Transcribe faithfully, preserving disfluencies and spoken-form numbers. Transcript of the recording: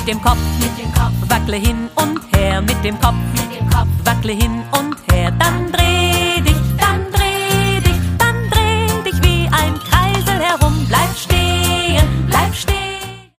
Mit dem Kopf, mit dem Kopf, wackle hin und her, mit dem Kopf, mit dem Kopf, wackle hin und her, dann dreh